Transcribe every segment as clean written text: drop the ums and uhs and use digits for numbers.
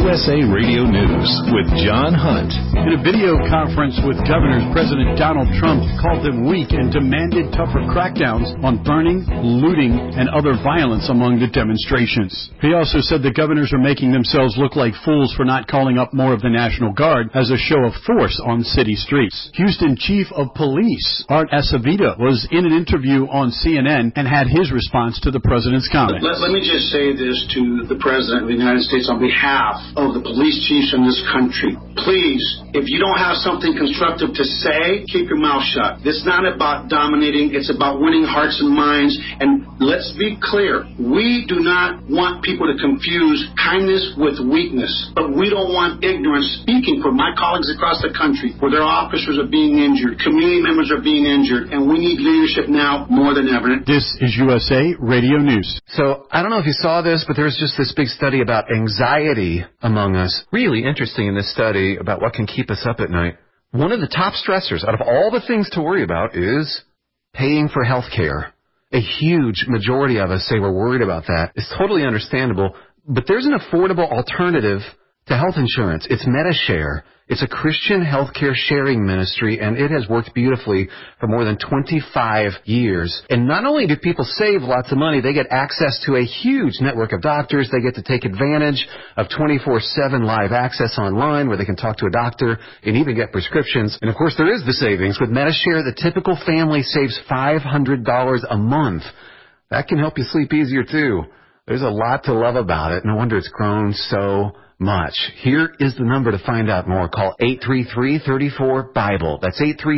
USA Radio News with John Hunt. In a video conference with governors, President Donald Trump called them weak and demanded tougher crackdowns on burning, looting, and other violence among the demonstrations. He also said the governors are making themselves look like fools for not calling up more of the National Guard as a show of force on city streets. Houston Chief of Police Art Acevedo was in an interview on CNN and had his response to the president's comments. Let me just say this to the President of the United States on behalf of the police chiefs in this country. Please, if you don't have something constructive to say, keep your mouth shut. This is not about dominating. It's about winning hearts and minds. And let's be clear. We do not want people to confuse kindness with weakness. But we don't want ignorance. Speaking for my colleagues across the country, where their officers are being injured, community members are being injured, and we need leadership now more than ever. This is USA Radio News. So, I don't know if you saw this, but there's just this big study about anxiety among us. Really interesting in this study about what can keep us up at night. One of the top stressors out of all the things to worry about is paying for health care. A huge majority of us say we're worried about that. It's totally understandable, but there's an affordable alternative to health insurance. It's MediShare. It's a Christian healthcare sharing ministry, and it has worked beautifully for more than 25 years. And not only do people save lots of money, they get access to a huge network of doctors. They get to take advantage of 24/7 live access online where they can talk to a doctor and even get prescriptions. And, of course, there is the savings. With MediShare, the typical family saves $500 a month. That can help you sleep easier, too. There's a lot to love about it. No wonder it's grown so much. Here is the number to find out more. Call 833-34-BIBLE. That's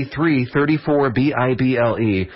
833-34-BIBLE.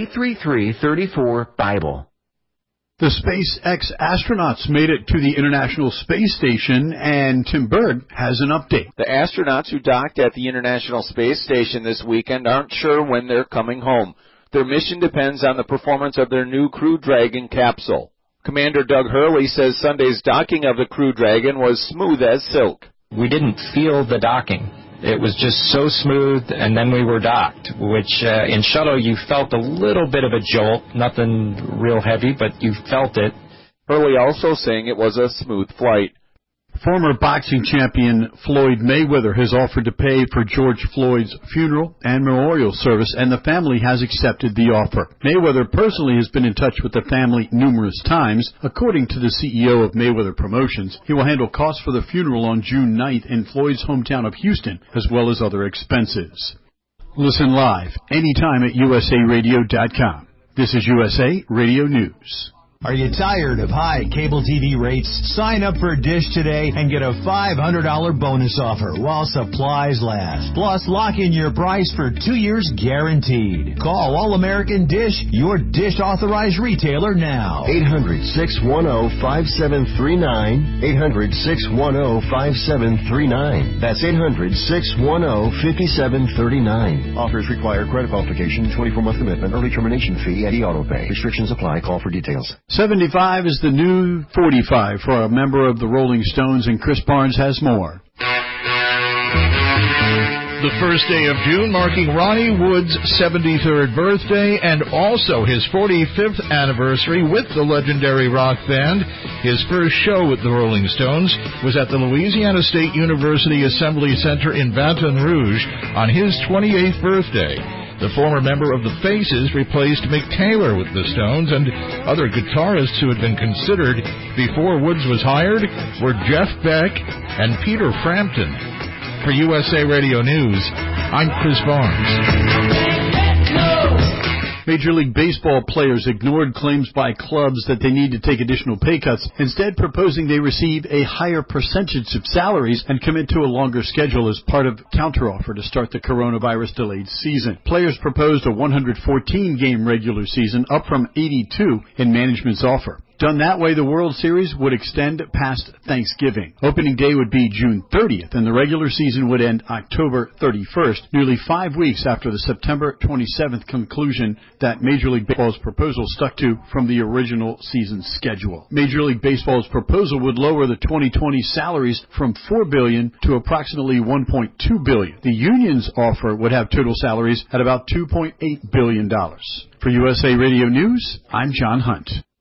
833-34-BIBLE. The SpaceX astronauts made it to the International Space Station, and Tim Berg has an update. The astronauts who docked at the International Space Station this weekend aren't sure when they're coming home. Their mission depends on the performance of their new Crew Dragon capsule. Commander Doug Hurley says Sunday's docking of the Crew Dragon was smooth as silk. We didn't feel the docking. It was just so smooth, and then we were docked, which in shuttle you felt a little bit of a jolt, nothing real heavy, but you felt it. Hurley also saying it was a smooth flight. Former boxing champion Floyd Mayweather has offered to pay for George Floyd's funeral and memorial service, and the family has accepted the offer. Mayweather personally has been in touch with the family numerous times. According to the CEO of Mayweather Promotions, he will handle costs for the funeral on June 9th in Floyd's hometown of Houston, as well as other expenses. Listen live anytime at usaradio.com. This is USA Radio News. Are you tired of high cable TV rates? Sign up for Dish today and get a $500 bonus offer while supplies last. Plus, lock in your price for 2 years guaranteed. Call All-American Dish, your Dish authorized retailer now. 800-610-5739. 800-610-5739. That's 800-610-5739. Offers require credit qualification, 24-month commitment, early termination fee, and e-auto-pay. Restrictions apply. Call for details. 75 is the new 45 for a member of the Rolling Stones, and Chris Barnes has more. The first day of June marking Ronnie Wood's 73rd birthday and also his 45th anniversary with the legendary rock band. His first show with the Rolling Stones was at the Louisiana State University Assembly Center in Baton Rouge on his 28th birthday. The former member of the Faces replaced Mick Taylor with the Stones, and other guitarists who had been considered before Woods was hired were Jeff Beck and Peter Frampton. For USA Radio News, I'm Chris Barnes. Major League Baseball players ignored claims by clubs that they need to take additional pay cuts, instead proposing they receive a higher percentage of salaries and commit to a longer schedule as part of counteroffer to start the coronavirus-delayed season. Players proposed a 114-game regular season, up from 82 in management's offer. Done that way, the World Series would extend past Thanksgiving. Opening day would be June 30th, and the regular season would end October 31st, nearly 5 weeks after the September 27th conclusion that Major League Baseball's proposal stuck to from the original season schedule. Major League Baseball's proposal would lower the 2020 salaries from $4 billion to approximately $1.2 billion. The union's offer would have total salaries at about $2.8 billion. For USA Radio News, I'm John Hunt.